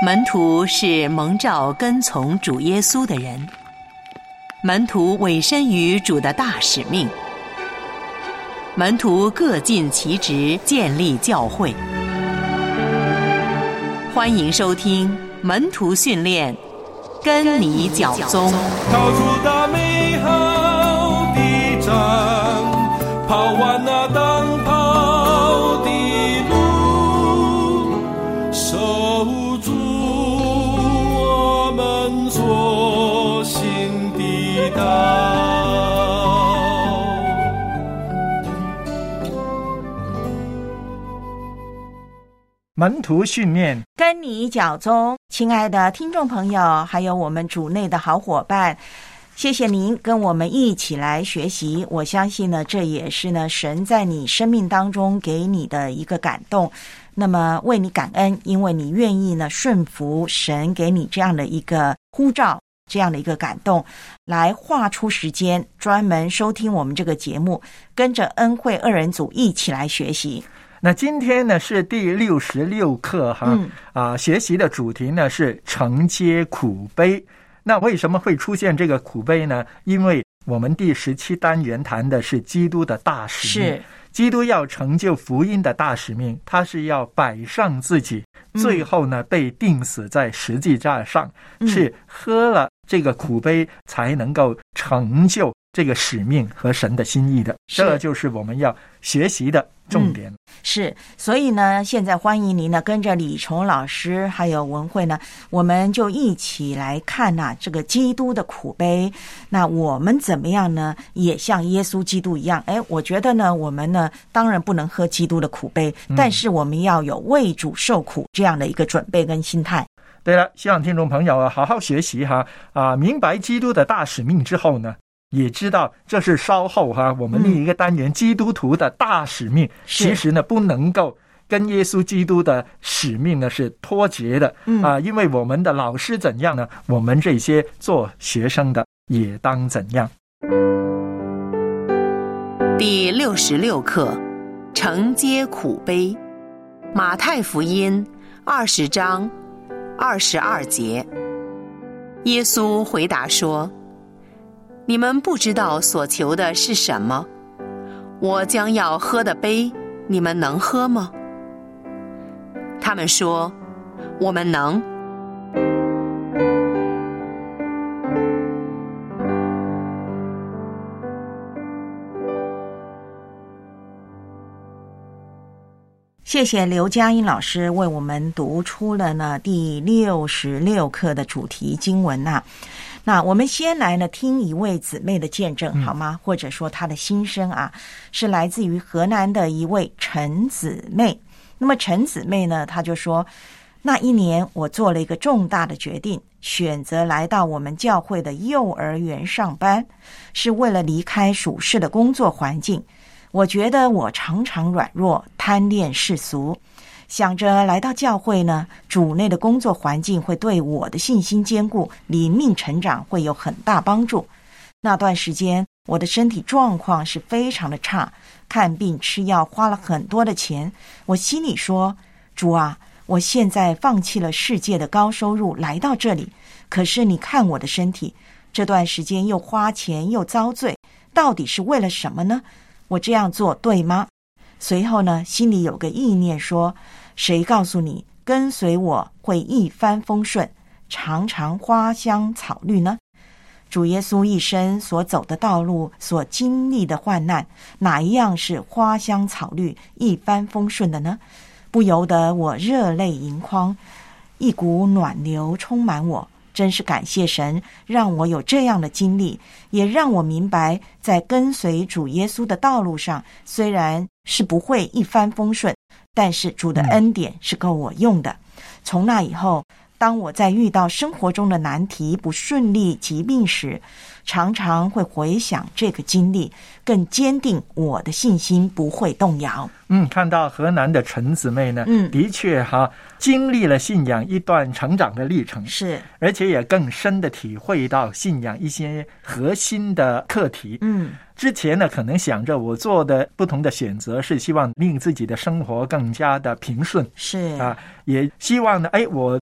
门徒是蒙召跟从主耶稣的人，门徒委身于主的大使命，门徒各尽其职，建立教会。欢迎收听门徒训练，跟你脚踪。 跑出大美好的仗，跑完那当跑的路，守住我们所行的道。 门徒训练， 跟你脚踪。亲爱的听众朋友，还有我们主内的好伙伴，谢谢您跟我们一起来学习。我相信呢，这也是呢神在你生命当中给你的一个感动。那么为你感恩，因为你愿意呢顺服神给你这样的一个呼召，这样的一个感动，来划出时间专门收听我们这个节目，跟着恩惠二人组一起来学习。 那今天呢是第66课哈，学习的主题呢是承接苦悲。那为什么会出现这个苦悲呢？因为我们第17单元谈的是基督的大使命，是基督要成就福音的大使命，他是要摆上自己，最后呢被钉死在十字架上，是喝了这个苦悲才能够成就这个使命和神的心意的，这就是我们要学习的重点。 是，所以呢，现在欢迎您呢跟着李崇老师还有文慧呢，我们就一起来看这个基督的苦悲。那我们怎么样呢？也像耶稣基督一样。我觉得呢，我们呢当然不能喝基督的苦悲，但是我们要有为主受苦这样的一个准备跟心态。 对了，希望听众朋友好好学习明白基督的大使命之后呢，也知道这是稍后我们另一个单元基督徒的大使命，其实呢不能够跟耶稣基督的使命呢是脱节的因为我们的老师怎样呢，我们这些做学生的也当怎样。 第66课，承接苦悲。马太福音20章22节，耶稣回答说，你们不知道所求的是什么，我将要喝的杯，你们能喝吗？他们说，我们能。 谢谢刘佳音老师为我们读出了呢第66课的主题经文那我们先来呢听一位姊妹的见证好吗？或者说她的心声是来自于河南的一位陈姊妹。那么陈姊妹呢，她就说，那一年我做了一个重大的决定，选择来到我们教会的幼儿园上班，是为了离开舒适的工作环境。我觉得我常常软弱，贪恋世俗，想着来到教会呢，主内的工作环境会对我的信心坚固、灵命成长会有很大帮助。那段时间我的身体状况是非常的差，看病吃药花了很多的钱。我心里说，主啊，我现在放弃了世界的高收入来到这里，可是你看我的身体，这段时间又花钱又遭罪，到底是为了什么呢？我这样做对吗？随后呢，心里有个意念说，谁告诉你跟随我会一帆风顺，常常花香草绿呢？主耶稣一生所走的道路，所经历的患难，哪一样是花香草绿一帆风顺的呢？不由得我热泪盈眶，一股暖流充满我。真是感谢神，让我有这样的经历，也让我明白，在跟随主耶稣的道路上，虽然是不会一帆风顺，但是主的恩典是够我用的。从那以后，当我在遇到生活中的难题、不顺利、疾病时，常常会回想这个经历，更坚定我的信心不会动摇。 看到河南的陈姊妹呢，的确经历了信仰一段成长的历程，是，而且也更深的体会到信仰一些核心的课题。之前呢，可能想着我做的不同的选择是希望令自己的生活更加的平顺，是也希望呢，我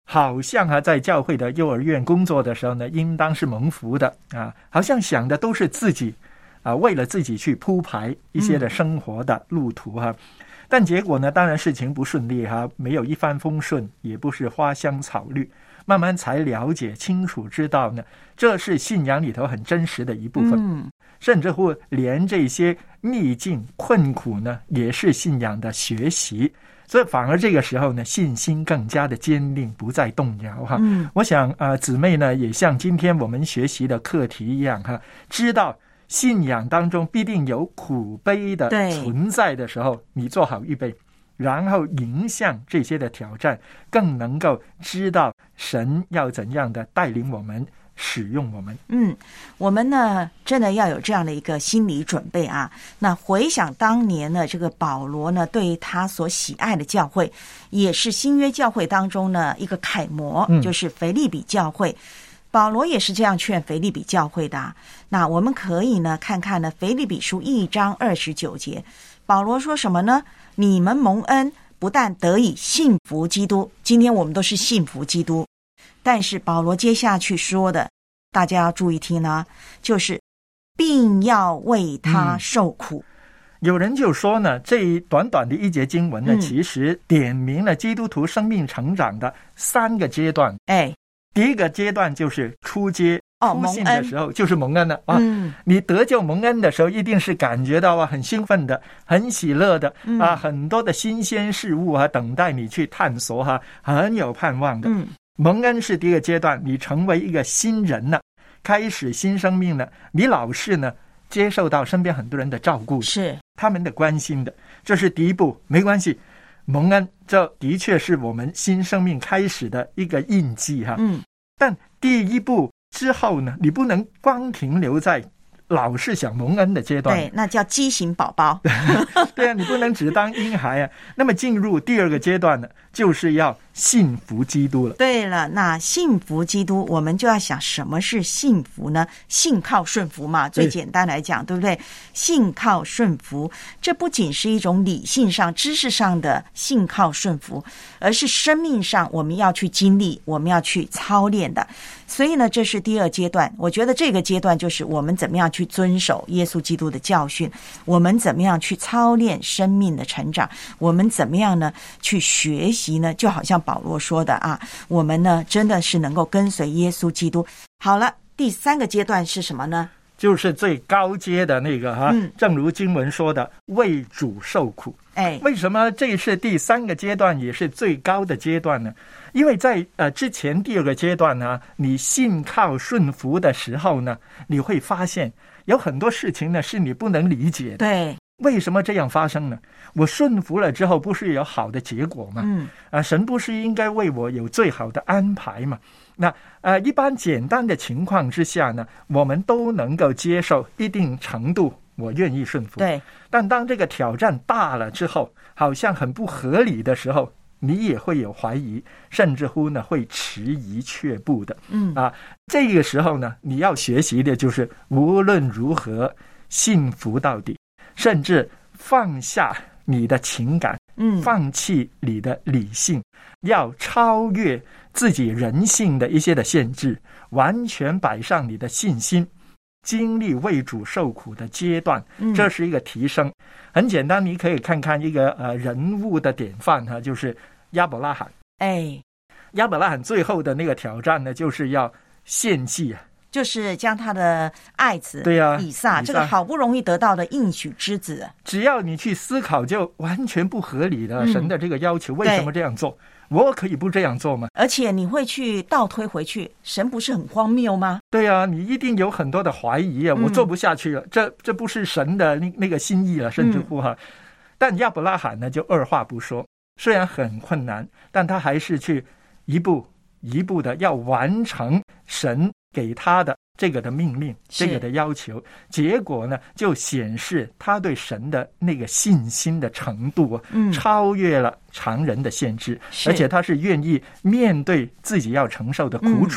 好像在教会的幼儿园工作的时候呢，应当是蒙福的啊，好像想的都是自己啊，为了自己去铺排一些的生活的路途哈。但结果呢，当然事情不顺利哈，没有一帆风顺，也不是花香草绿。慢慢才了解清楚，知道呢，这是信仰里头很真实的一部分。甚至乎连这些逆境困苦呢，也是信仰的学习。所以反而这个时候呢，信心更加的坚定，不再动摇哈。我想姊妹呢，也像今天我们学习的课题一样哈，知道信仰当中必定有苦悲的存在的时候，你做好预备，然后迎向这些的挑战，更能够知道神要怎样的带领我们，使用我们。 我们呢真的要有这样的一个心理准备啊。那回想当年呢，这个保罗呢对他所喜爱的教会，也是新约教会当中呢一个楷模，就是腓立比教会。保罗也是这样劝腓立比教会的那我们可以呢看看呢腓立比书1章29节，保罗说什么呢？你们蒙恩，不但得以信服基督，今天我们都是信服基督，但是保罗接下去说的，大家要注意听呢，就是并要为他受苦。 有人就说呢，这一短短的一节经文呢，其实点明了基督徒生命成长的3个阶段。第一个阶段就是初阶，出信的时候就是蒙恩了你得救蒙恩的时候，一定是感觉到很兴奋的，很喜乐的很多的新鲜事物等待你去探索很有盼望的。蒙恩是第一个阶段，你成为一个新人了，开始新生命了，你老是呢接受到身边很多人的照顾， 是他们的关心的，这是第一步。没关系，蒙恩这的确是我们新生命开始的一个印记但第一步之后呢，你不能光停留在老是想蒙恩的阶段， 对，那叫畸形宝宝对你不能只当婴孩那么进入第二个阶段呢，就是要信服基督了。 对了，那信服基督，我们就要想什么是信服呢？信靠顺服嘛，最简单来讲，对不对？信靠顺服，这不仅是一种理性上知识上的信靠顺服，而是生命上我们要去经历，我们要去操练的。所以呢，这是第二阶段。我觉得这个阶段就是我们怎么样去遵守耶稣基督的教训，我们怎么样去操练生命的成长，我们怎么样呢去学习呢？就好像保罗说的我们呢真的是能够跟随耶稣基督。好了，第3个阶段是什么呢？ 就是最高阶的那个正如经文说的，为主受苦。为什么这是第3个阶段，也是最高的阶段呢？因为在之前第2个阶段呢，你信靠顺服的时候呢，你会发现有很多事情呢是你不能理解的。 对， 为什么这样发生呢？我顺服了之后，不是有好的结果吗？神不是应该为我有最好的安排吗？那一般简单的情况之下呢，我们都能够接受一定程度，我愿意顺服。 对， 但当这个挑战大了之后，好像很不合理的时候，你也会有怀疑，甚至乎呢会迟疑却步的。这个时候呢，你要学习的就是无论如何信服到底，甚至放下你的情感，放弃你的理性，要超越自己人性的一些的限制，完全摆上你的信心，经历为主受苦的阶段，这是一个提升。很简单，你可以看看一个人物的典范就是亚伯拉罕。亚伯拉罕最后的那个挑战呢，就是要献祭就是将他的爱子以撒，这个好不容易得到的应许之子， 只要你去思考，就完全不合理的神的这个要求，为什么这样做？我可以不这样做吗？ 而且你会去倒推回去，神不是很荒谬吗？ 对啊，你一定有很多的怀疑我做不下去了，这不是神的那个心意了，甚至乎但亚伯拉罕呢，就二话不说，虽然很困难，但他还是去一步一步的要完成神给他的这个的命令，这个的要求。结果呢，就显示他对神的那个信心的程度超越了常人的限制，而且他是愿意面对自己要承受的苦楚，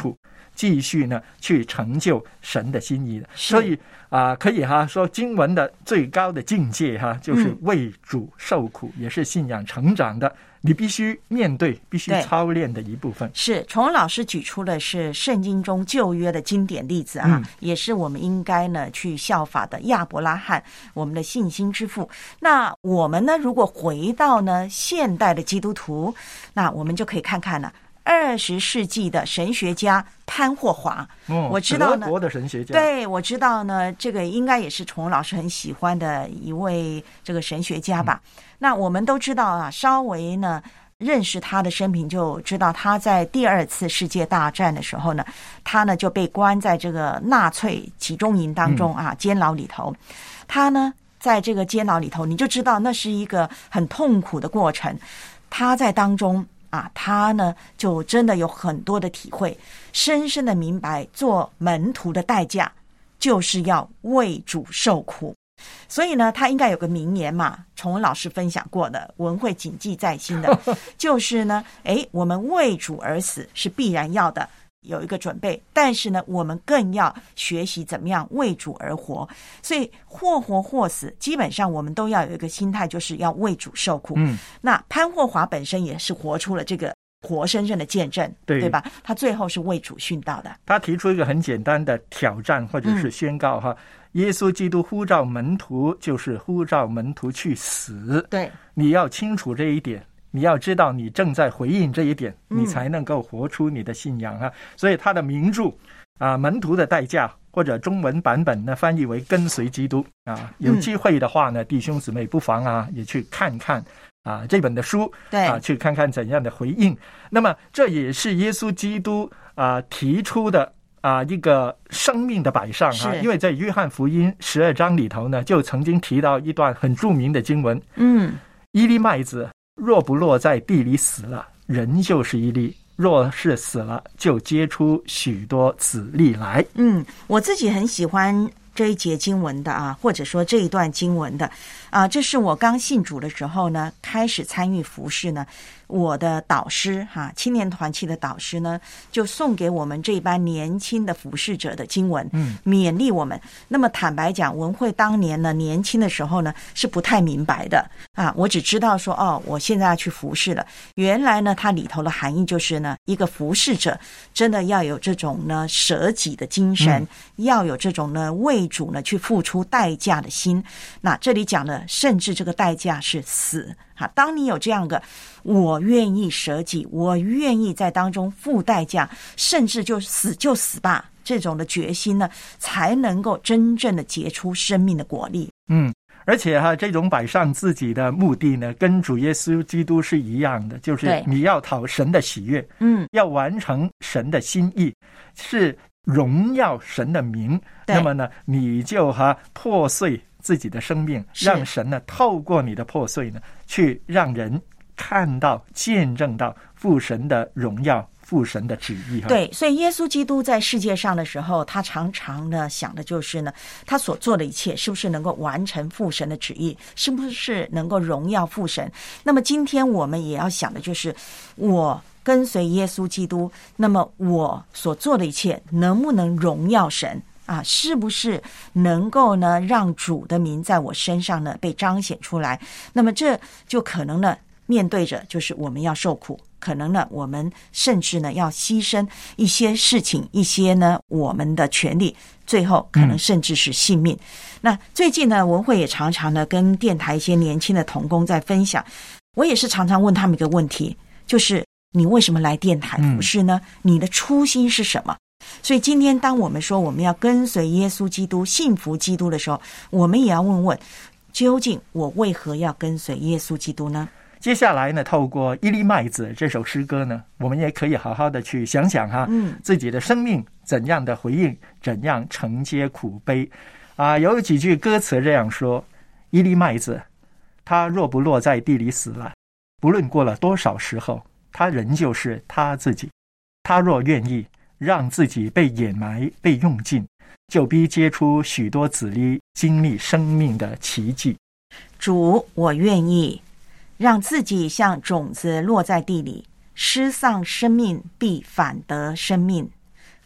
继续呢去成就神的心意的。 所以可以说经文的最高的境界就是为主受苦，也是信仰成长的你必须面对必须操练的一部分。 是崇文老师举出的是圣经中旧约的经典例子也是我们应该呢去效法的亚伯拉罕，我们的信心之父。那我们呢如果回到呢现代的基督徒，那我们就可以看看呢20世纪的神学家潘霍华，我知道呢， 德国的神学家， 对，我知道呢，这个应该也是崇文老师很喜欢的一位这个神学家吧。那我们都知道稍微呢认识他的生平，就知道他在第2次世界大战的时候呢，他呢就被关在这个纳粹集中营当中监牢里头。他呢在这个监牢里头，你就知道那是一个很痛苦的过程。他在当中他呢就真的有很多的体会，深深的明白做门徒的代价就是要为主受苦。所以呢他应该有个名言嘛，崇文老师分享过的，文会谨记在心的就是呢我们为主而死是必然要的，有一个准备，但是呢我们更要学习怎么样为主而活。所以或活或死，基本上我们都要有一个心态，就是要为主受苦。那潘霍华本身也是活出了这个活生生的见证， 对吧？他最后是为主殉道的。 他提出一个很简单的挑战或者是宣告耶稣基督呼召门徒就是呼召门徒去死。 对， 你要清楚这一点，你要知道你正在回应这一点，你才能够活出你的信仰所以他的名著门徒的代价，或者中文版本呢翻译为跟随基督有机会的话呢弟兄姊妹不妨也去看看这本的书， 对去看看怎样的回应。那么这也是耶稣基督提出的一个生命的摆上因为在约翰福音12章里头呢就曾经提到一段很著名的经文，一粒麦子若不落在地里死了，人就是一粒，若是死了，就结出许多子粒来。 我自己很喜欢这一节经文的或者说这一段经文的这是我刚信主的时候呢，开始参与服事呢，我的导师青年团契的导师呢，就送给我们这班年轻的服事者的经文，勉励我们。那么坦白讲，文慧当年呢年轻的时候呢是不太明白的我只知道说我现在要去服事了。原来呢它里头的含义就是呢，一个服事者真的要有这种呢舍己的精神，要有这种呢为主呢去付出代价的心。那这里讲的甚至这个代价是死当你有这样的我愿意舍己，我愿意在当中付代价，甚至就死就死吧，这种的决心呢，才能够真正的结出生命的果力。 而且这种摆上自己的目的呢，跟主耶稣基督是一样的，就是你要讨神的喜悦，要完成神的心意，是荣耀神的名。那么呢，你就破碎自己的生命，让神呢透过你的破碎呢，去让人看到见证到父神的荣耀，父神的旨意。 对，所以耶稣基督在世界上的时候，他常常呢想的就是呢，他所做的一切是不是能够完成父神的旨意，是不是能够荣耀父神。那么今天我们也要想的就是我跟随耶稣基督，那么我所做的一切能不能荣耀神是不是能够呢让主的名在我身上呢被彰显出来。那么这就可能呢面对着就是我们要受苦，可能呢我们甚至呢要牺牲一些事情，一些呢我们的权利，最后可能甚至是性命。那最近呢文慧也常常呢跟电台一些年轻的同工在分享，我也是常常问他们一个问题，就是你为什么来电台服事呢？你的初心是什么？所以今天当我们说我们要跟随耶稣基督，信服基督的时候，我们也要问问，究竟我为何要跟随耶稣基督呢？ 接下来呢，透过一粒麦子这首诗歌呢，我们也可以好好的去想想自己的生命怎样的回应，怎样承接苦悲有几句歌词这样说：一粒麦子，它若不落在地里死了，不论过了多少时候，它仍旧是他自己。他若愿意让自己被掩埋，被用尽，就必结出许多子粒，经历生命的奇迹。 主，我愿意让自己像种子落在地里，失丧生命必反得生命，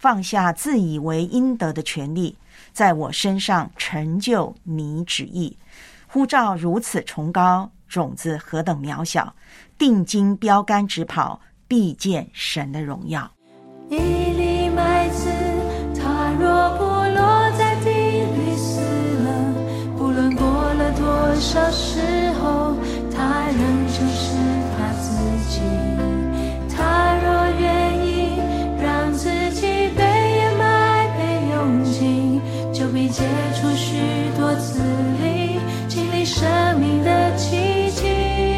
放下自以为应得的权利，在我身上成就你旨意。呼召如此崇高，种子何等渺小，定睛标杆直跑，必见神的荣耀。 一粒麦子，它若不落在地里死了，不论过了多少时候，它仍旧是它自己。它若愿意让自己被掩埋被用尽，就必结出许多子粒，经历生命的奇迹。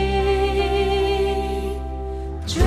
主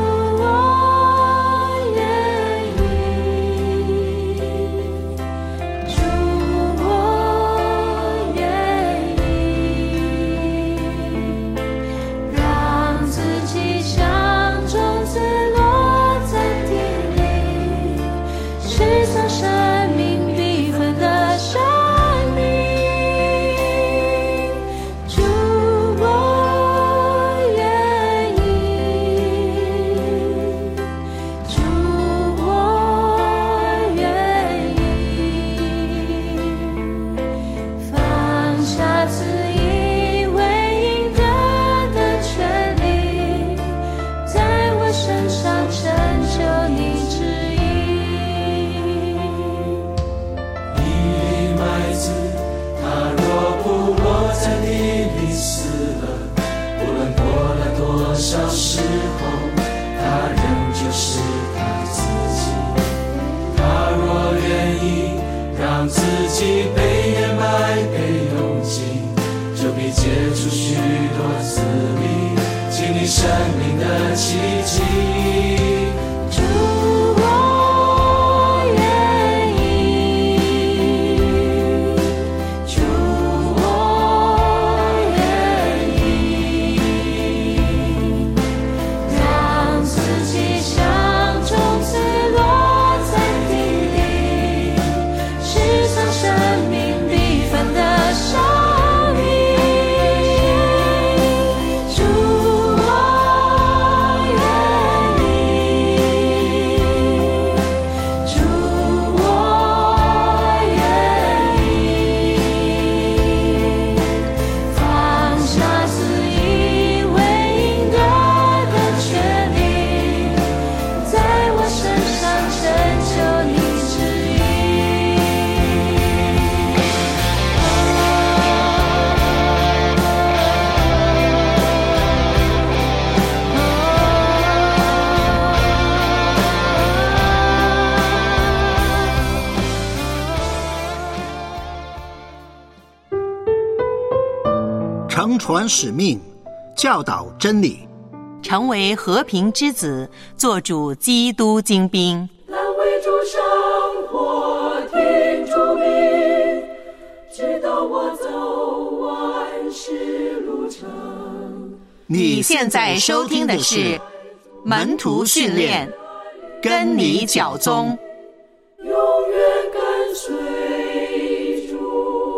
承传使命，教导真理， 成为和平之子，做主基督精兵。 来为主生活，听主命，直到我走完世路程。 你现在收听的是门徒训练，跟你脚踪， 永远跟随主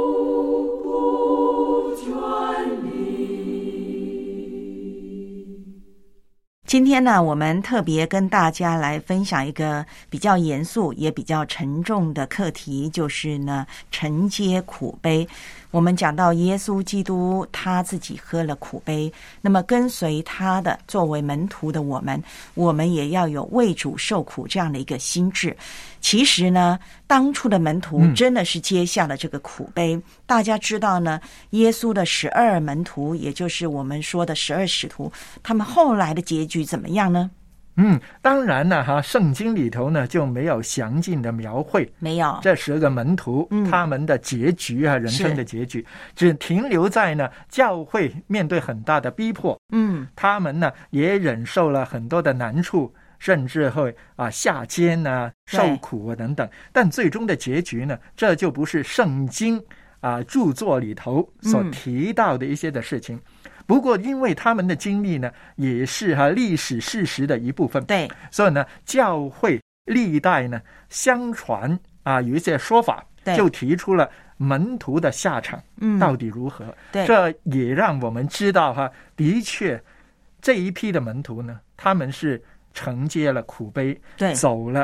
不转离。 今天呢，我们特别跟大家来分享一个比较严肃也比较沉重的课题，就是呢，承接苦杯。我们讲到耶稣基督他自己喝了苦杯，那么跟随他的作为门徒的我们也要有为主受苦这样的一个心志。其实呢，当初的门徒真的是接下了这个苦杯。大家知道呢，耶稣的12门徒，也就是我们说的12使徒，他们后来的结局怎么样呢？ 当然呢，圣经里头呢就没有详尽的描绘， 没有这12个门徒他们的结局人生的结局，只停留在呢教会面对很大的逼迫，他们呢也忍受了很多的难处，甚至会下监受苦等等，但最终的结局呢，这就不是圣经著作里头所提到的一些的事情。不过因为他们的经历呢也是历史事实的一部分， 对， 所以呢教会历代呢相传有一些说法，就提出了门徒的下场到底如何，这也让我们知道的确这一批的门徒呢，他们是承接了苦杯，走了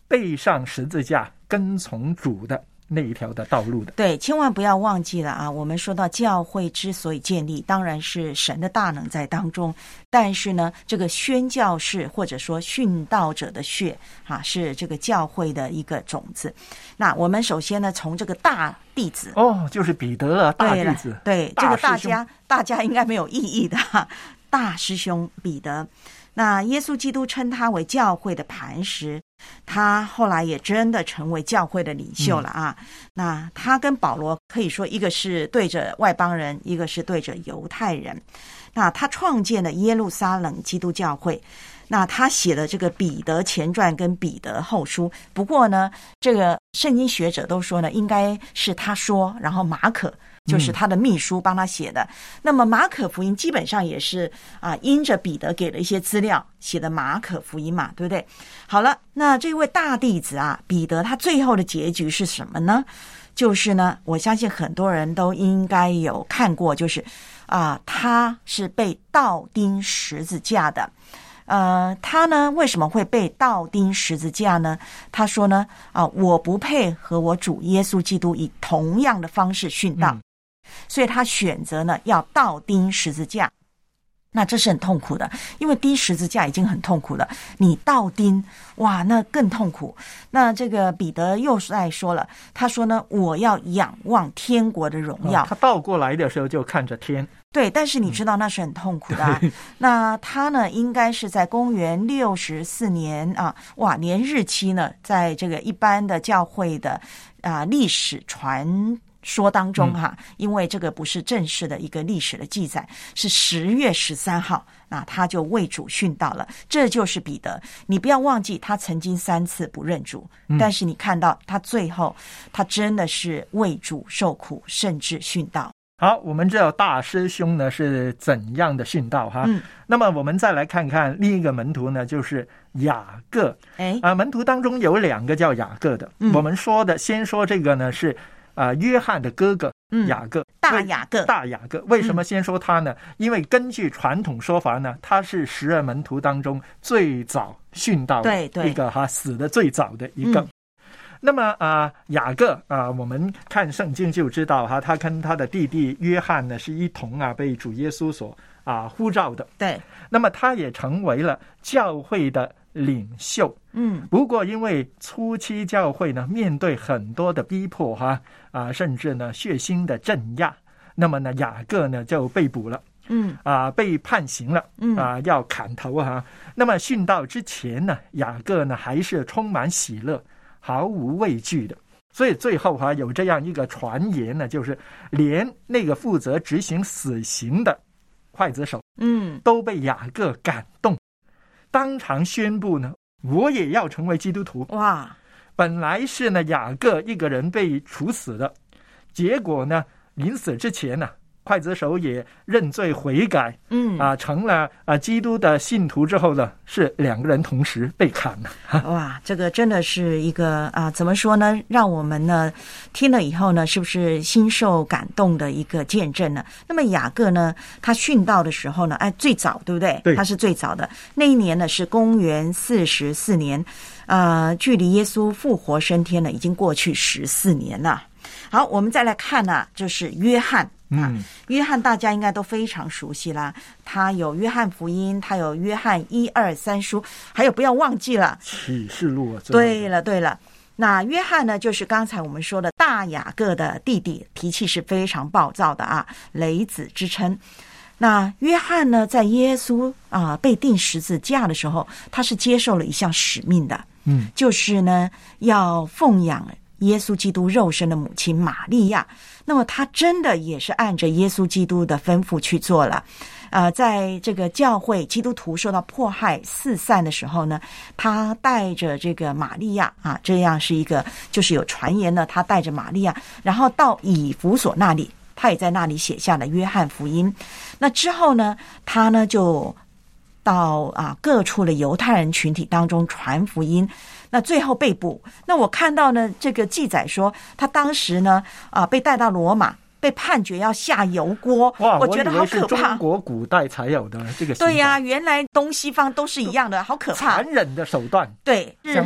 背上十字架跟从主的那一条的道路的。 对，千万不要忘记了啊！我们说到教会之所以建立，当然是神的大能在当中，但是呢，这个宣教士或者说殉道者的血啊，是这个教会的一个种子。那我们首先呢，从这个大弟子就是彼得啊，大弟子。 对，这个大家应该没有异议的大师兄彼得。那耶稣基督称他为教会的磐石，他后来也真的成为教会的领袖了啊。那他跟保罗可以说，一个是对着外邦人，一个是对着犹太人。那他创建了耶路撒冷基督教会，那他写了这个彼得前传跟彼得后书。不过呢，这个圣经学者都说呢，应该是他说，然后马可就是他的秘书帮他写的。那么马可福音基本上也是因着彼得给了一些资料写的马可福音嘛，对不对？好了，那这位大弟子彼得他最后的结局是什么呢？就是呢，我相信很多人都应该有看过，就是他是被倒钉十字架的。他呢为什么会被倒钉十字架呢？他说呢我不配和我主耶稣基督以同样的方式殉道，所以他选择呢要倒钉十字架。那这是很痛苦的，因为钉十字架已经很痛苦了，你倒钉，哇，那更痛苦。那这个彼得又在说了，他说呢，我要仰望天国的荣耀。 他倒过来的时候就看着天。 对，但是你知道那是很痛苦的那他呢应该是在公元64年连日期呢在这个一般的教会的历史传说当中因为这个不是正式的一个历史的记载，是10月13号他就为主殉道了。这就是彼得，你不要忘记他曾经3次不认主，但是你看到他最后他真的是为主受苦，甚至殉道。 好，我们知道大师兄呢是怎样的殉道那么我们再来看看另一个门徒呢，就是雅各。门徒当中有2个叫雅各的。我们先说这个呢是约翰的哥哥雅各，大雅各。为什么先说他呢？因为根据传统说法呢，他是12门徒当中最早殉道的一个死的最早的一个。那么雅各我们看圣经就知道他跟他的弟弟约翰呢是一同被主耶稣所呼召的。对，那么他也成为了教会的领袖。不过因为初期教会呢面对很多的逼迫甚至呢血腥的镇压，那么呢雅各呢就被捕了。被判刑了。要砍头那么殉道之前呢，雅各呢还是充满喜乐，毫无畏惧的。所以最后有这样一个传言呢，就是连那个负责执行死刑的刽子手都被雅各感动，当场宣布呢，我也要成为基督徒。哇！本来是呢雅各一个人被处死的，结果呢临死之前呢，刽子手也认罪悔改，成了基督的信徒之后呢，是2个人同时被砍了。 哇，这个真的是一个怎么说呢？让我们呢听了以后呢，是不是心受感动的一个见证呢？那么雅各呢，他殉道的时候呢，最早对不对？对，他是最早的。那一年呢是公元44年，距离耶稣复活升天呢已经过去14年了。好，我们再来看就是约翰。约翰大家应该都非常熟悉啦，他有约翰福音，他有约翰1、2、3书，还有不要忘记了启示录。 对了，那约翰呢就是刚才我们说的大雅各的弟弟，脾气是非常暴躁的雷子之称。那约翰呢在耶稣被钉十字架的时候，他是接受了一项使命的，就是呢要奉养耶稣基督肉身的母亲玛利亚。那么他真的也是按着耶稣基督的吩咐去做了。在这个教会基督徒受到迫害四散的时候呢，他带着这个玛利亚这样是一个，就是有传言呢，他带着玛利亚然后到以弗所那里，他也在那里写下了约翰福音。那之后呢，他呢就到各处的犹太人群体当中传福音，那最后被捕。那我看到呢这个记载说，他当时呢被带到罗马，被判决要下油锅。 哇， 我觉得好可怕。 我以为是中国古代才有的这个刑法。 对呀，原来东西方都是一样的，好可怕。 残忍的手段， 对， 相同。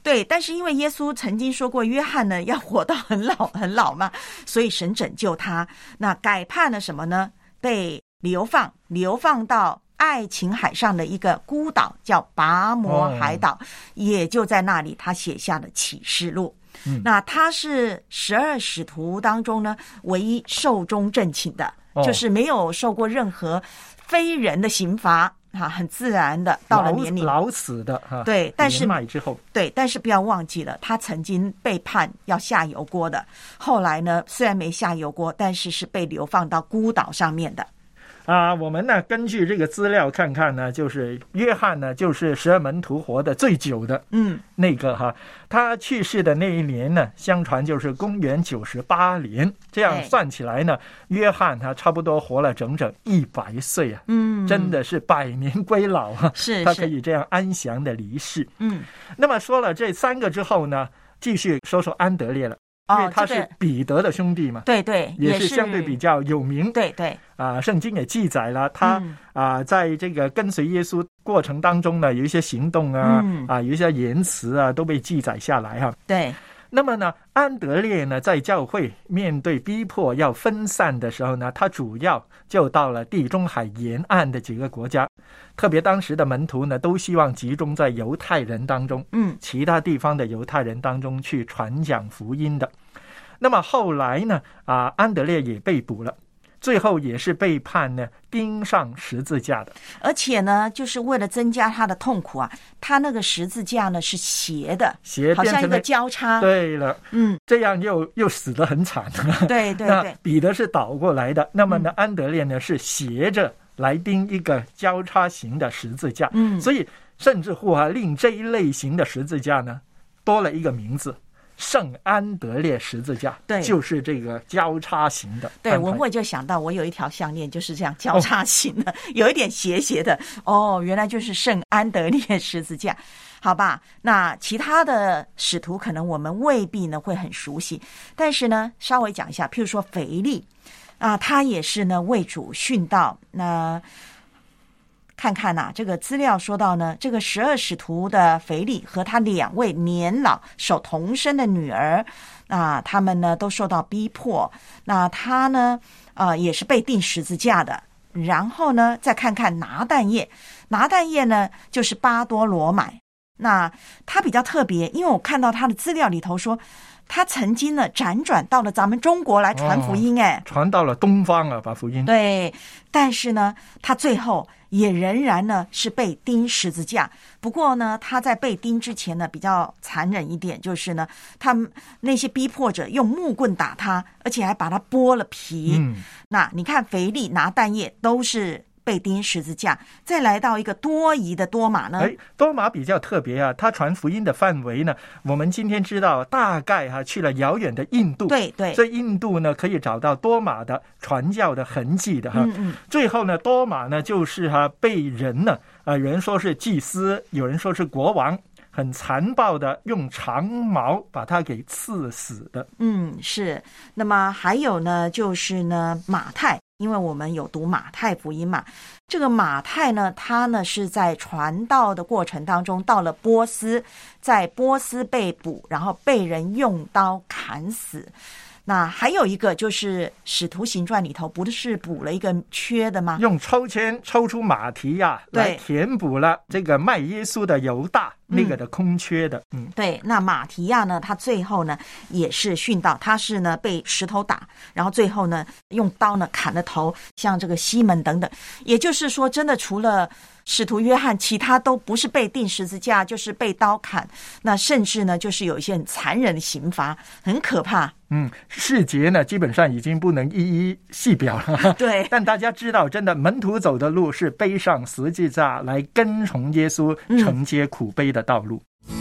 对，但是因为耶稣曾经说过约翰呢要活到很老嘛，所以神拯救他，那改判了什么呢？被流放到爱琴海上的一个孤岛叫拔摩海岛，也就在那里他写下了启示录。那他是12使徒当中呢唯一寿终正寝的，就是没有受过任何非人的刑罚很自然的到了年龄老死的对，但是年迈之后， 对，但是不要忘记了，他曾经被判要下油锅的，后来呢虽然没下油锅，但是是被流放到孤岛上面的。 我们呢根据这个资料看看呢，就是约翰呢就是12门徒活得最久的那个他去世的那一年呢，相传就是公元98年，这样算起来呢，约翰他差不多活了整整100岁啊，真的是百年归老啊， 是他可以这样安详的离世。那么说了这3个之后呢，继续说说安德烈了。因为他是彼得的兄弟嘛， 对对， 也是相对比较有名。 对对圣经也记载了他在这个跟随耶稣过程当中呢，有一些行动有一些言辞都被记载下来对。 那么呢，安德烈呢，在教会面对逼迫要分散的时候呢，他主要就到了地中海沿岸的几个国家，特别当时的门徒呢，都希望集中在犹太人当中，其他地方的犹太人当中去传讲福音的。那么后来呢，安德烈也被捕了。最后也是被判呢钉上十字架的， 而且呢，就是为了增加他的痛苦他那个十字架呢是斜的，好像一个交叉。 对了，这样又死得很惨。 对对对， 那彼得是倒过来的，那么呢，安德烈呢是斜着来钉一个交叉型的十字架。所以甚至乎令这一类型的十字架呢多了一个名字。圣安德烈十字架，对，就是这个交叉型的。 对，文慧就想到我有一条项链就是这样交叉型的，有一点斜斜的。原来就是圣安德烈十字架。好吧，那其他的使徒可能我们未必呢会很熟悉，但是呢稍微讲一下，譬如说腓利他也是呢为主殉道。那看看这个资料说到呢，这个12使徒的腓利和他2位年老守童身的女儿他们呢都受到逼迫，那他呢也是被钉十字架的。然后呢再看看拿但业呢就是巴多罗买，那他比较特别，因为我看到他的资料里头说他曾经呢辗转到了咱们中国来传福音传到了东方把福音。 对，但是呢他最后也仍然呢是被钉十字架。不过呢他在被钉之前呢比较残忍一点，就是呢他们那些逼迫者用木棍打他，而且还把他剥了皮。那你看腓利拿但业都是被钉十字架。再来到一个多疑的多马呢， 多马比较特别他传福音的范围呢，我们今天知道大概去了遥远的印度。 对对， 在印度呢可以找到多马的传教的痕迹的最后呢，多马呢就是被人呢有人说是祭司，有人说是国王，很残暴的用长矛把他给刺死的。 是。那么还有呢就是呢马太，因为我们有读马太福音嘛，这个马太呢他呢是在传道的过程当中到了波斯，在波斯被捕，然后被人用刀砍死。那还有一个就是使徒行传里头不是补了一个缺的吗？ 用抽签抽出马提亚来填补了这个卖耶稣的犹大那个的空缺的。 对，那马提亚呢他最后呢也是殉道，他是呢被石头打，然后最后呢用刀呢砍了头，像这个西门等等。也就是说真的除了使徒约翰，其他都不是被钉十字架就是被刀砍，那甚至呢就是有一些很残忍的刑罚，很可怕。 细节呢基本上已经不能一一细表了。 对， 但大家知道真的门徒走的路是背上十字架来跟从耶稣，承接苦悲的道路。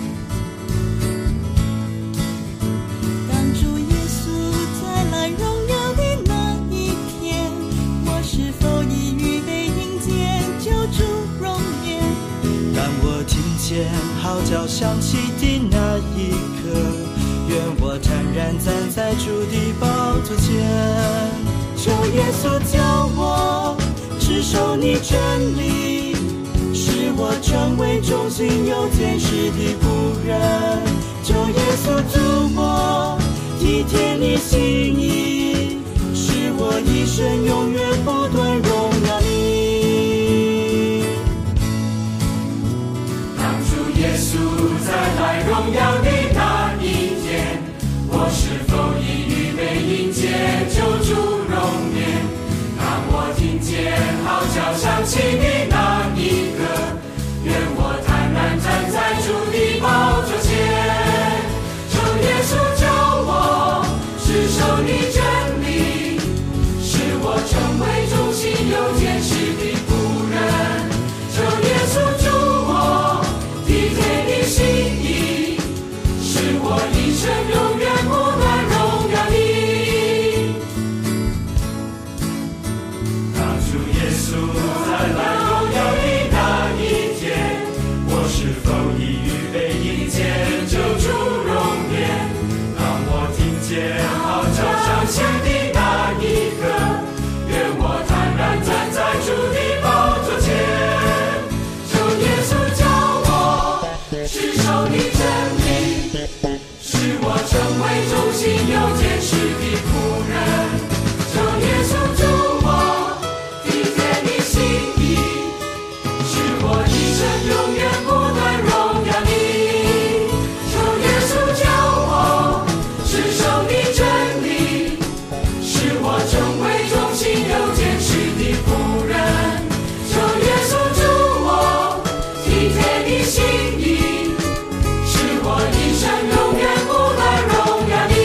当主耶稣再来荣耀的那一天，我是否已预备迎接救主容颜？ 当我听见号角响起的那一刻，愿我坦然站在主的宝座前，求耶稣教我持守你真理，使我成为忠心有见识的仆人。 求耶稣助我体贴你心意，使我一生永远不断荣耀你。 当主耶稣再来荣耀的那一天，我是否已预备迎接救主容颜？当我听见号角响起的那一刻，愿我坦然站在主的宝座前，求耶稣教我持守你真理，使我成为忠心有见识的仆人。求耶稣助我体贴你心意，使我一生永远不断荣耀你。当主耶稣再来荣耀的那一天，我是否已预备迎接救主容颜？当我听见号角响起的那一刻，愿我坦然站在主的宝座前，求耶稣教我持守你真理，使我成为忠心有见识的仆人。求耶稣助我体贴你心意，使我一生永远不断荣耀你。求耶稣教我持守你真理，使我成为忠心有见识的仆人。求耶稣助我体贴你心意，使我一生永远不断荣耀你。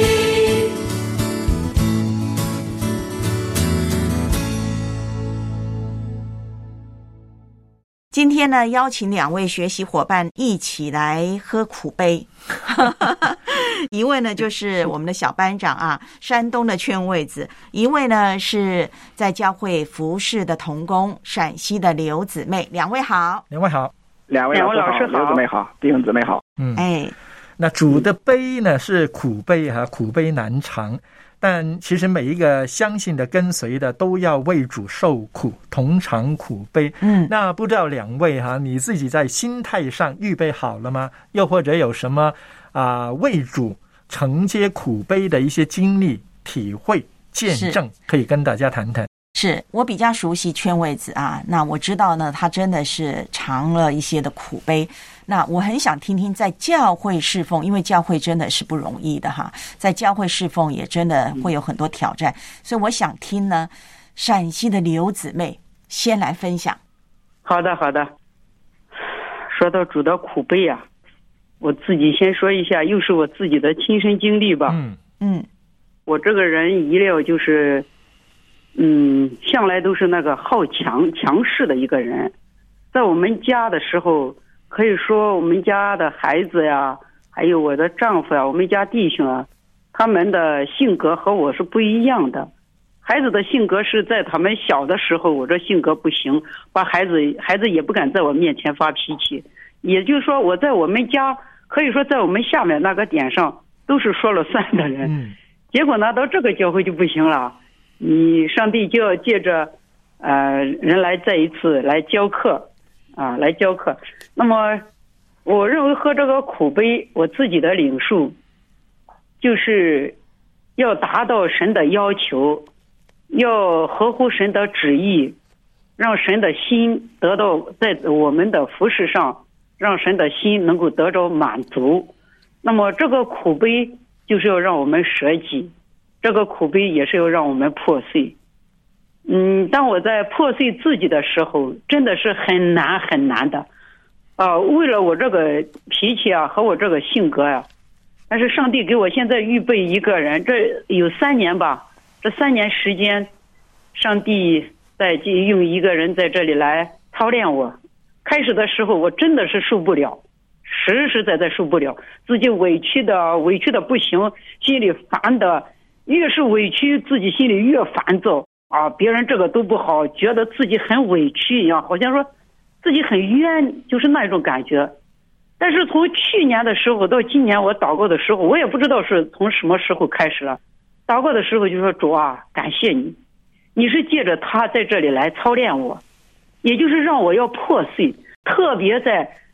今天呢，邀请两位学习伙伴一起来喝苦杯。一位呢就是我们的小班长啊，山东的劝慰子；一位呢是在教会服侍的同工，陕西的刘姊妹。两位好。 两位好。 两位老师好，刘姊妹好，弟兄姊妹好。 那主的杯呢是苦杯哈，苦杯难尝。但其实每一个相信的跟随的都要为主受苦，同尝苦杯。那不知道两位哈，你自己在心态上预备好了吗？又或者有什么为主承接苦杯的一些经历、体会、见证，可以跟大家谈谈？ 是我比较熟悉劝慰子啊，那我知道呢，他真的是尝了一些的苦杯。那我很想听听在教会侍奉，因为教会真的是不容易的哈，在教会侍奉也真的会有很多挑战，所以我想听呢，陕西的刘姊妹先来分享。 好的。说到主的苦杯啊，我自己先说一下，又是我自己的亲身经历吧。我这个人一料就是向来都是那个好强势的一个人。在我们家的时候，可以说我们家的孩子呀，还有我的丈夫呀，我们家弟兄啊，他们的性格和我是不一样的。孩子的性格是在他们小的时候，我这性格不行，把孩子也不敢在我面前发脾气。也就是说，我在我们家可以说在我们下面那个点上都是说了算的人。结果呢，到这个教会就不行了，你上帝就要借着人来再一次来教课。那么我认为喝这个苦杯，我自己的领受就是要达到神的要求，要合乎神的旨意，让神的心得到在我们的服事上，让神的心能够得到满足。那么这个苦杯就是要让我们舍己，这个苦杯也是要让我们破碎。当我在破碎自己的时候，真的是很难的。为了我这个脾气啊和我这个性格啊，但是上帝给我现在预备一个人，这有3年吧，这3年时间，上帝在用一个人在这里来操练我。开始的时候我真的是受不了，实在受不了，自己委屈的不行，心里烦的，越是委屈自己心里越烦躁啊！别人这个都不好，觉得自己很委屈一样，好像说自己很冤，就是那种感觉。但是从去年的时候到今年，我祷告的时候，我也不知道是从什么时候开始了。祷告的时候就说：“主啊，感谢你，你是借着他在这里来操练我，也就是让我要破碎。特别在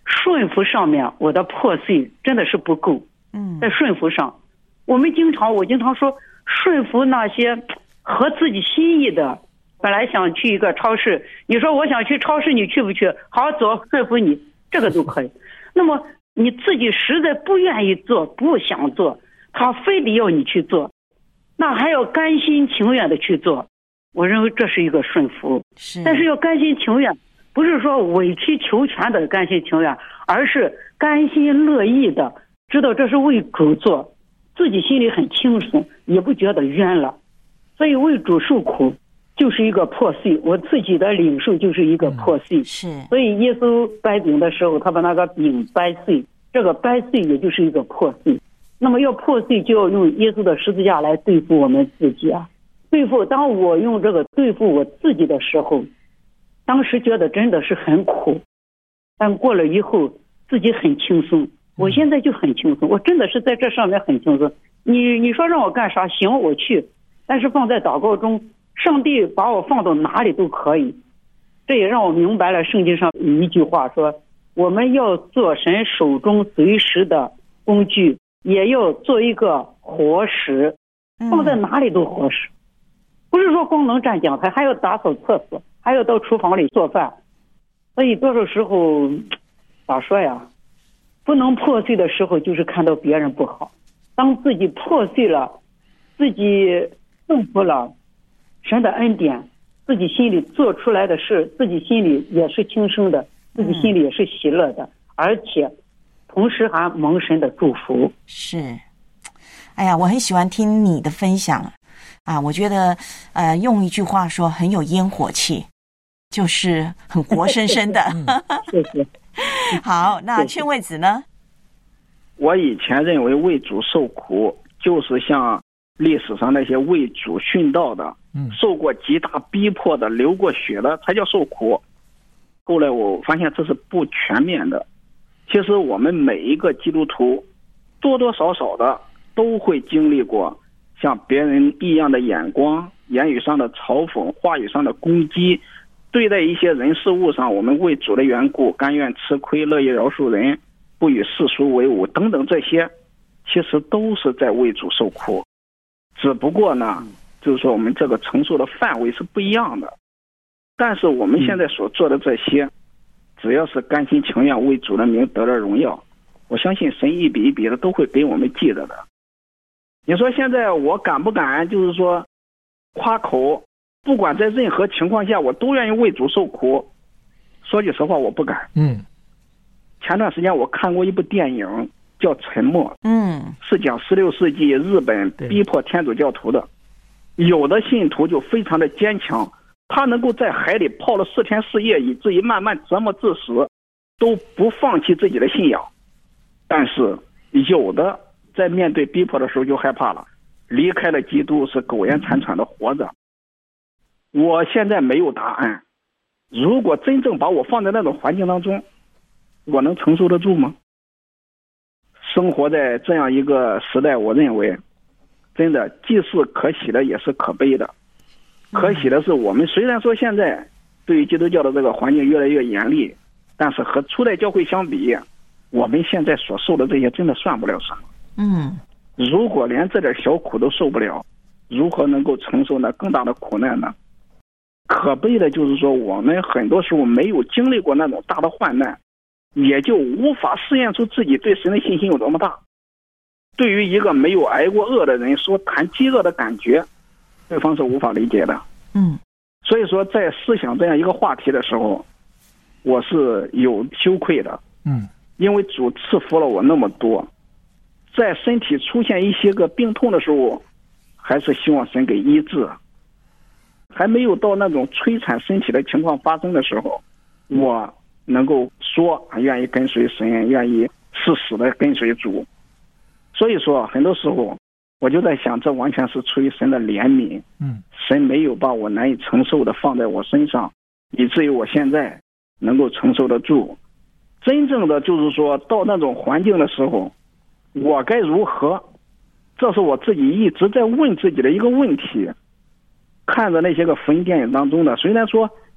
顺服上面我的破碎真的是不够。在顺服上，我经常说顺服那些合自己心意的。本来想去一个超市，你说我想去超市，你去不去？好，走，顺服你，这个都可以。那么你自己实在不愿意做，不想做，他非得要你去做，那还要甘心情愿的去做。我认为这是一个顺服，但是要甘心情愿，不是说委曲求全的甘心情愿，而是甘心乐意的知道这是为主做，自己心里很轻松，也不觉得冤了。所以为主受苦就是一个破碎，我自己的领受就是一个破碎。所以耶稣掰饼的时候，他把那个饼掰碎，这个掰碎也就是一个破碎。那么要破碎，就要用耶稣的十字架来对付我们自己啊！当我用这个对付我自己的时候，当时觉得真的是很苦，但过了以后自己很轻松。我现在就很轻松，我真的是在这上面很轻松。你说让我干啥，行，我去。但是放在祷告中，上帝把我放到哪里都可以。这也让我明白了圣经上有一句话说，我们要做神手中随时的工具，也要做一个活石，放在哪里都活石。不是说光能站讲台，还要打扫厕所，还要到厨房里做饭。所以多少时候咋说呀，不能破碎的时候就是看到别人不好，当自己破碎了，自己幸福了神的恩典，自己心里做出来的事，自己心里也是轻生的，自己心里也是喜乐的，而且同时还蒙神的祝福。 是，哎呀，我很喜欢听你的分享啊，我觉得用一句话说很有烟火气，就是很活生生的。 谢谢。 好，那劝慰子呢？ 我以前认为为主受苦就是像历史上那些为主殉道的，受过极大逼迫的，流过血的才叫受苦。后来我发现这是不全面的。其实我们每一个基督徒多多少少的都会经历过像别人异样的眼光，言语上的嘲讽，话语上的攻击，对待一些人事物上，我们为主的缘故甘愿吃亏，乐意饶恕人，不与世俗为伍等等，这些其实都是在为主受苦。只不过呢，就是说我们这个承受的范围是不一样的。但是我们现在所做的这些，只要是甘心情愿为主的名得了荣耀，我相信神一笔一笔的都会给我们记着的。你说现在我敢不敢就是说夸口，不管在任何情况下我都愿意为主受苦？说句实话，我不敢。前段时间我看过一部电影叫《沉默》，是讲16世纪日本逼迫天主教徒的。有的信徒就非常的坚强，他能够在海里泡了4天4夜，以至于慢慢折磨致死，都不放弃自己的信仰。但是有的在面对逼迫的时候就害怕了，离开了基督，是苟延残喘的活着。我现在没有答案，如果真正把我放在那种环境当中，我能承受得住吗？生活在这样一个时代，我认为真的既是可喜的也是可悲的。可喜的是，我们虽然说现在对于基督教的这个环境越来越严厉，但是和初代教会相比，我们现在所受的这些真的算不了什么。如果连这点小苦都受不了，如何能够承受那更大的苦难呢？可悲的就是说，我们很多时候没有经历过那种大的患难，也就无法试验出自己对神的信心有多么大。对于一个没有挨过饿的人说谈饥饿的感觉，对方是无法理解的。所以说在思想这样一个话题的时候，我是有羞愧的。因为主赐福了我那么多，在身体出现一些个病痛的时候，还是希望神给医治。还没有到那种摧残身体的情况发生的时候，我能够说愿意跟随神，愿意誓死的跟随主。所以说很多时候我就在想，这完全是出于神的怜悯。神没有把我难以承受的放在我身上，以至于我现在能够承受得住。真正的就是说到那种环境的时候，我该如何？这是我自己一直在问自己的一个问题。看着那些个福音电影当中的，虽然说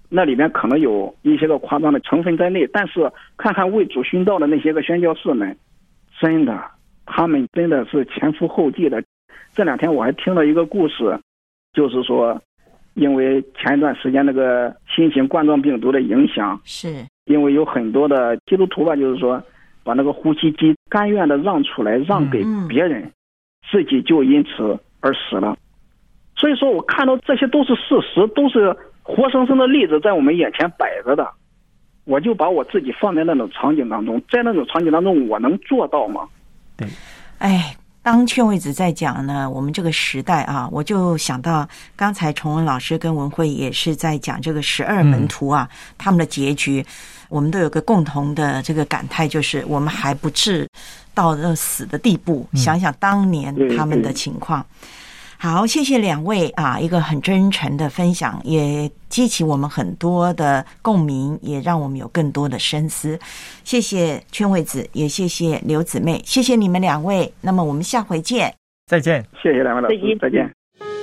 那里面可能有一些个夸张的成分在内，但是看看为主殉道的那些个宣教士们，真的他们真的是前赴后继的。这2天我还听了一个故事，就是说因为前一段时间那个新型冠状病毒的影响， 是因为有很多的基督徒吧，就是说把那个呼吸机甘愿的让出来，让给别人，自己就因此而死了。所以说我看到这些都是事实，都是活生生的例子在我们眼前摆着的，我就把我自己放在那种场景当中，在那种场景当中我能做到吗？ 对， 当劝慰子在讲呢，我们这个时代啊，我就想到刚才崇文老师跟文慧也是在讲这个12门徒啊，他们的结局，我们都有个共同的这个感慨，就是我们还不至到死的地步，想想当年他们的情况。好，谢谢2位啊，一个很真诚的分享，也激起我们很多的共鸣，也让我们有更多的深思。谢谢劝慰子，也谢谢刘姊妹，谢谢你们2位。那么我们下回见， 再见。 谢谢2位老师，再见。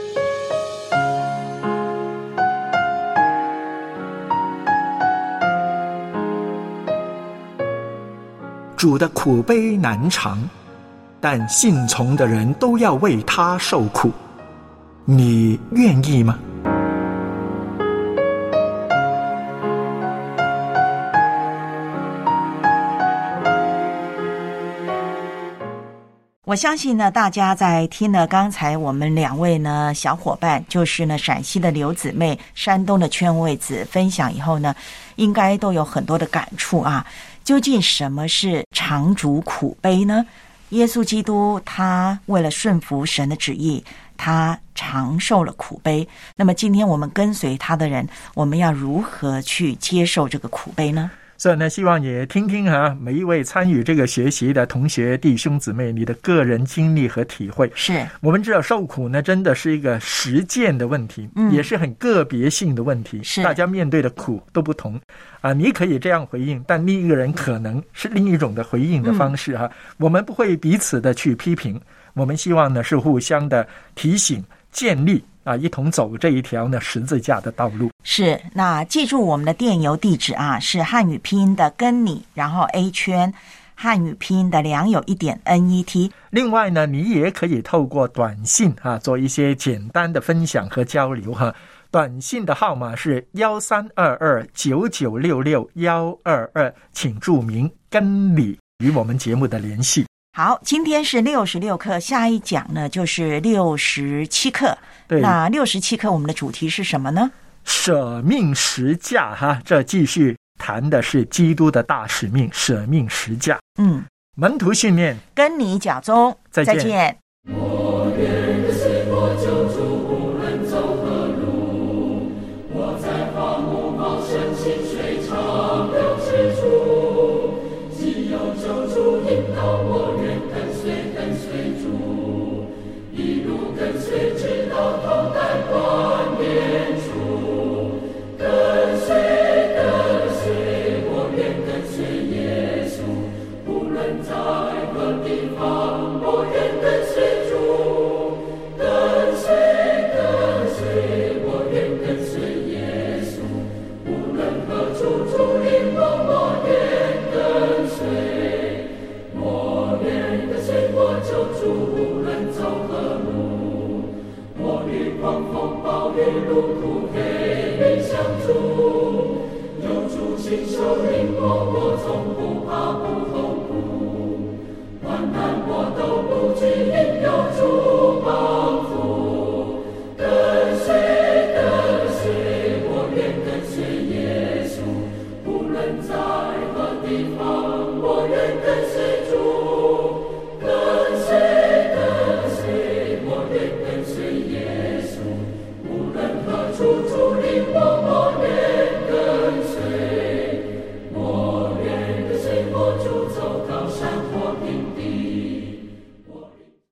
主的苦悲难尝，但信从的人都要为他受苦，你愿意吗？ 我相信呢，大家在听了刚才我们2位呢小伙伴，就是呢陕西的刘姊妹、山东的劝慰子分享以后呢，应该都有很多的感触啊。究竟什么是常主苦悲呢？耶稣基督他为了顺服神的旨意，他常受了苦悲。那么今天我们跟随他的人，我们要如何去接受这个苦悲呢？ 所以呢，希望也听听每一位参与这个学习的同学弟兄姊妹，你的个人经历和体会。 是我们知道受苦呢，真的是一个实践的问题，也是很个别性的问题，是大家面对的苦都不同啊。你可以这样回应，但另一个人可能是另一种的回应的方式我们不会彼此的去批评，我们希望呢是互相的提醒、建立一同走这一条呢十字架的道路。 是，那记住我们的电邮地址是汉语拼音的跟你，然后 A 圈汉语拼音的良友1.net。 另外呢，你也可以透过短信做一些简单的分享和交流短信的号码是132299662122，请注明跟你与我们节目的联系。 好，今天是66课，下一讲呢就是67课。对，那67课我们的主题是什么呢？ 舍命十架这继续谈的是基督的大使命，舍命十架。门徒训练， 跟你讲中，再见。 我愿跟随我救主，无论走何路，我在荒漠茂盛清水长流之处，既有救主引导我，愿跟随主，一路跟随直到头戴冠冕处，跟随我愿跟随耶稣，无论在何地方，我愿跟随主，跟随我愿跟随耶稣，无论何处主引导我愿跟随，我愿跟随我救主，无论走何路，我与狂风暴雨路途黑云相助，有主亲手领我从不怕不后顾，患难我都不惧，因有主帮扶，跟随我愿跟随耶稣，无论在何地方。